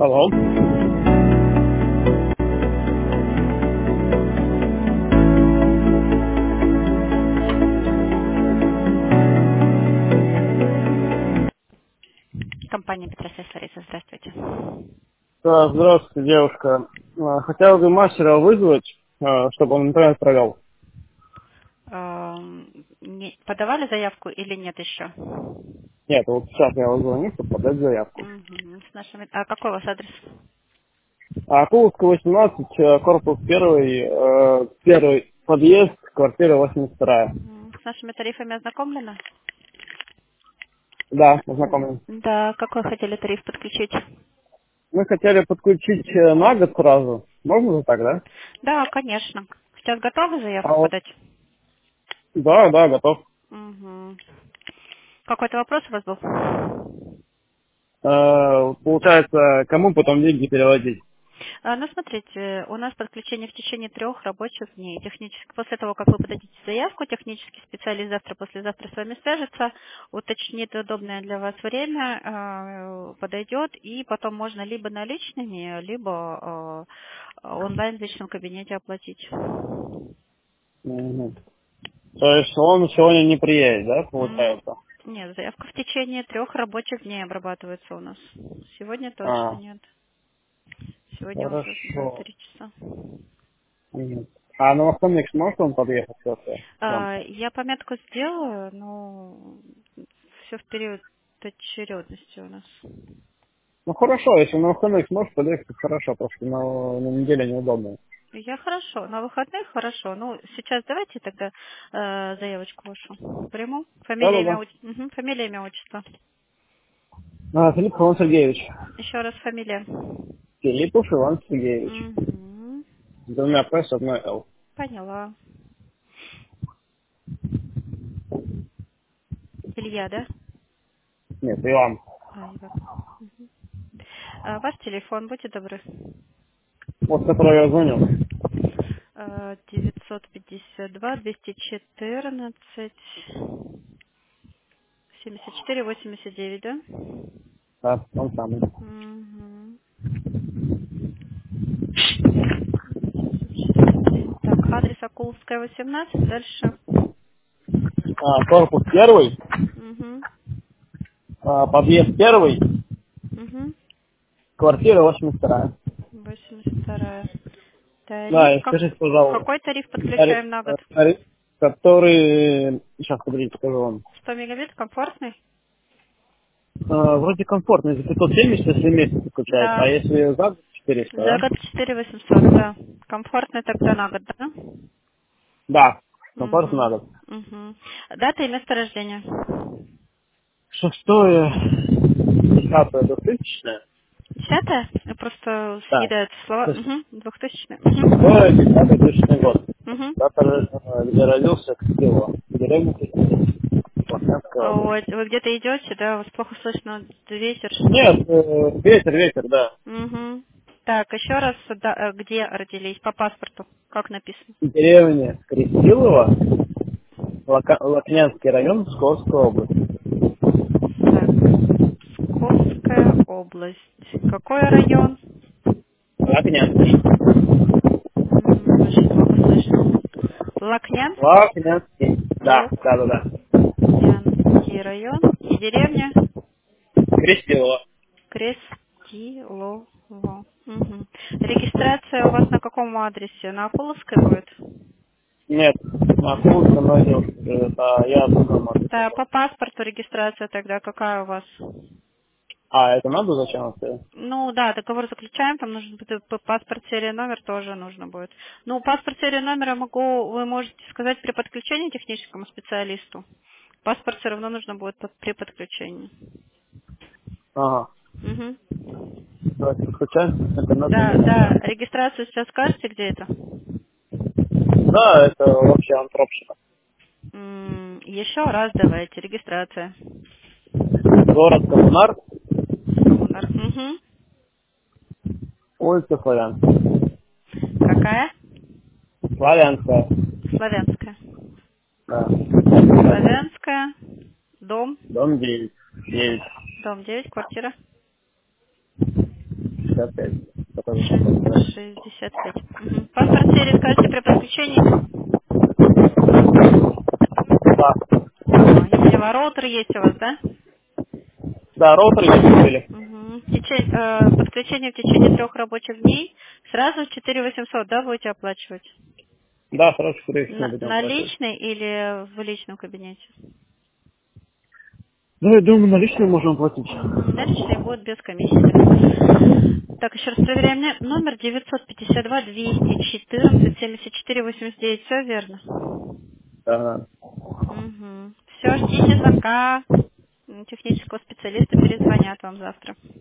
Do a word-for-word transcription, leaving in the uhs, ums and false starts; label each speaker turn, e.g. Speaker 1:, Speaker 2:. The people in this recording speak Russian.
Speaker 1: Алло.
Speaker 2: Компания Петросян Лариса, здравствуйте.
Speaker 1: Да, здравствуйте, девушка. А, Хотел бы мастера вызвать, а, чтобы он интернет провел.
Speaker 2: Эм, не- Подавали заявку или нет еще?
Speaker 1: Нет, вот сейчас я его звоню, чтобы подать заявку.
Speaker 2: Мгм. С нашими... А какой у вас адрес?
Speaker 1: А Акуловская, восемнадцать, э, корпус первый, э, первый подъезд, квартира восемьдесят вторая.
Speaker 2: М, С нашими тарифами ознакомлены?
Speaker 1: Да,
Speaker 2: М,
Speaker 1: познакомлен.
Speaker 2: Да, какой хотели тариф подключить?
Speaker 1: Мы хотели подключить э, на год сразу. Можно же так, да?
Speaker 2: Да, конечно. Сейчас готовы
Speaker 1: А
Speaker 2: заявку
Speaker 1: вот,
Speaker 2: подать?
Speaker 1: да, да, готов.
Speaker 2: Мгм. Какой-то вопрос у вас был?
Speaker 1: Э, Получается, кому потом деньги переводить?
Speaker 2: А, Ну, смотрите, у нас подключение в течение трех рабочих дней. Технически, после того, как вы подадите заявку, технический специалист завтра-послезавтра с вами свяжется, уточнит удобное для вас время, э, подойдет, и потом можно либо наличными, либо э, онлайн в личном кабинете оплатить.
Speaker 1: Мгм. То есть он сегодня не приедет, да,
Speaker 2: Ну,
Speaker 1: получается?
Speaker 2: нет, заявка в течение трех рабочих дней обрабатывается у нас. Сегодня точно
Speaker 1: А,
Speaker 2: нет. Сегодня уже да,
Speaker 1: хорошо.
Speaker 2: три часа.
Speaker 1: Мгм. А на выходных сможет он подъехать все-таки к вам?
Speaker 2: А, Я пометку сделаю, но все в период очередности у нас.
Speaker 1: Ну хорошо, если на выходных сможешь подъехать, то хорошо, потому что на, на неделе неудобно.
Speaker 2: Я хорошо, на выходных хорошо. Ну, сейчас давайте тогда э, заявочку вашу приму. Фамилия, имя,
Speaker 1: Да-да-да.
Speaker 2: отч- Мгм, фамилия, имя, отчество.
Speaker 1: А, Филиппов Иван Сергеевич.
Speaker 2: Еще раз фамилия.
Speaker 1: Филиппов Иван Сергеевич.
Speaker 2: Мгм,
Speaker 1: С двумя П с одной Л.
Speaker 2: Поняла. Илья, да?
Speaker 1: Нет, Иван.
Speaker 2: А, Иван. А, ваш телефон, будьте добры.
Speaker 1: Вот с которого я звоню.
Speaker 2: А, девятьсот пятьдесят два двести четырнадцать семьдесят четыре восемьдесят девять, да?
Speaker 1: Да, он самый.
Speaker 2: Мгм. Так, адрес Акуловская, восемнадцать, дальше.
Speaker 1: А, корпус первый,
Speaker 2: Угу.
Speaker 1: а, подъезд первый,
Speaker 2: Угу.
Speaker 1: квартира восемьдесят вторая.
Speaker 2: восемьдесят вторая. Тариф.
Speaker 1: Да, и
Speaker 2: Как...
Speaker 1: скажите, пожалуйста,
Speaker 2: Какой тариф
Speaker 1: тариф,
Speaker 2: подключаем на
Speaker 1: э,
Speaker 2: год?
Speaker 1: тариф, который... Сейчас, подождите, скажу вам.
Speaker 2: сто мегабит, комфортный?
Speaker 1: А, вроде комфортно, если пятьсот семьдесят, если месяц включать, а
Speaker 2: Да.
Speaker 1: если за год четыреста,
Speaker 2: За
Speaker 1: да?
Speaker 2: год четыре восемьсот, да. Комфортный тогда на год, да?
Speaker 1: Да, комфортно
Speaker 2: Угу.
Speaker 1: надо.
Speaker 2: Угу. Дата и место рождения.
Speaker 1: Шестое, десятое, двухтысячное.
Speaker 2: Десятое? Я просто
Speaker 1: Да.
Speaker 2: съедают слова.
Speaker 1: Шест-
Speaker 2: Угу. Двухтысячное. Угу.
Speaker 1: Шестое, десятый, двухтысячный год.
Speaker 2: Угу.
Speaker 1: Дата, э, где родился, Костело. Деревня Костело. Лохнянская область.
Speaker 2: Вот. Вы где-то идете, да? Вас плохо слышно, ветер.
Speaker 1: Нет, э, ветер, ветер, да.
Speaker 2: Угу. Так, еще раз, да, э, где родились? По паспорту. Как написано?
Speaker 1: Деревня Крестилово, Лока- Лохнянский район, Псковская область.
Speaker 2: Так, Псковская область. Какой район?
Speaker 1: Лохнянский.
Speaker 2: М, Очень плохо слышно. Лакнянский?
Speaker 1: Лохнянский. Да, да, да, да.
Speaker 2: Лакнянский район. И деревня
Speaker 1: Крестилово.
Speaker 2: Крестилово. Мгм. Регистрация у вас на каком адресе? На Акуловской будет?
Speaker 1: Нет, на
Speaker 2: Мгм.
Speaker 1: Куловском найдешь. Это я дома.
Speaker 2: Да, по паспорту регистрация тогда какая у вас?
Speaker 1: А, это надо зачем это?
Speaker 2: Ну да, договор заключаем, там нужно будет п- паспорт, серия, номер тоже нужно будет. Ну, паспорт, серия, номер я могу, вы можете сказать при подключении техническому специалисту. Паспорт все равно нужно будет под- при подключении.
Speaker 1: Ага.
Speaker 2: Мгм.
Speaker 1: Давайте подключаем. Это надо
Speaker 2: Да,
Speaker 1: менять,
Speaker 2: да,
Speaker 1: да?
Speaker 2: регистрацию сейчас скажете, где это?
Speaker 1: Да, это вообще антропщина.
Speaker 2: М, Еще раз давайте, регистрация.
Speaker 1: Город Коммунар,
Speaker 2: Коммунар. Мгм.
Speaker 1: улица Славянская.
Speaker 2: Какая?
Speaker 1: Славянская.
Speaker 2: Славянская.
Speaker 1: Да.
Speaker 2: Славянская. Дом.
Speaker 1: Дом девять. девять.
Speaker 2: Дом девять, квартира.
Speaker 1: Сейчас шестьдесят пять. Который паспорт, да.
Speaker 2: шестьдесят пять. Мгм. Паспорт серии скажете при подключении?
Speaker 1: Да.
Speaker 2: Ага, я поняла. Роутер есть у вас, да?
Speaker 1: Да, роутер не купили.
Speaker 2: Угу. Подключение в течение трех рабочих дней. Сразу четыре восемьсот, да, будете оплачивать?
Speaker 1: Да, сразу скорее всего
Speaker 2: На-
Speaker 1: будем оплачивать.
Speaker 2: наличный или в личном кабинете?
Speaker 1: Ну, я думаю, наличные можем оплатить.
Speaker 2: Мгм. Наличные будут без комиссии тогда. Так, еще раз проверяем. Не- Номер девятьсот пятьдесят два двести четырнадцать семьдесят четыре восемьдесят девять. Все верно?
Speaker 1: Ага.
Speaker 2: Угу. Все, ждите звонка. М, Технического специалиста перезвонят вам завтра.